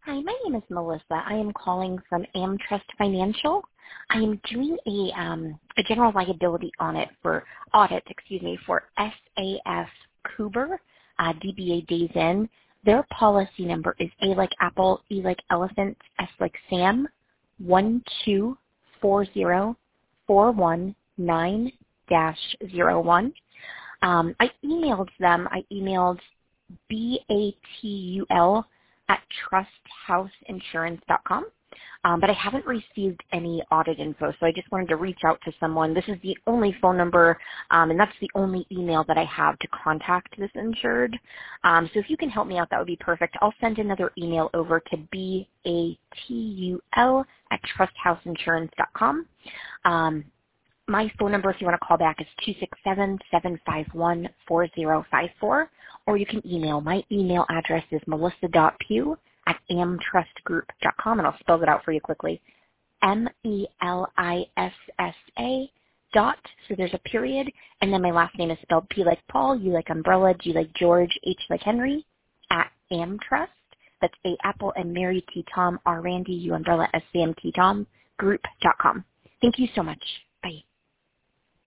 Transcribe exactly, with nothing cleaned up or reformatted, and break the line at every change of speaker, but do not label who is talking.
Hi, my name is Melissa. I am calling from AmTrust Financial. I am doing a um, a general liability audit for audit, excuse me, for S A F Cooper, uh, D B A Days In. Their policy number is A like Apple, E like Elephant, S like Sam, one two four zero four one nine dash zero one. Um, I emailed them. I emailed B A T U L at trust house insurance dot com. Um, but I haven't received any audit info, so I just wanted to reach out to someone. This is the only phone number, um, and that's the only email that I have to contact this insured. Um, so if you can help me out, that would be perfect. I'll send another email over to B A T U L at trust house insurance dot com. Um, my phone number, if you want to call back, is two six seven, seven five one, four zero five four, or you can email. My email address is melissa dot pugh at amtrust group dot com, and I'll spell it out for you quickly. M E L I S S A dot, so there's a period, and then my last name is spelled P like Paul, U like umbrella, G like George, H like Henry, at AmTrust. That's A Apple and Mary T Tom, R Randy, U umbrella, S Sam T Tom, group dot com. Thank you so much.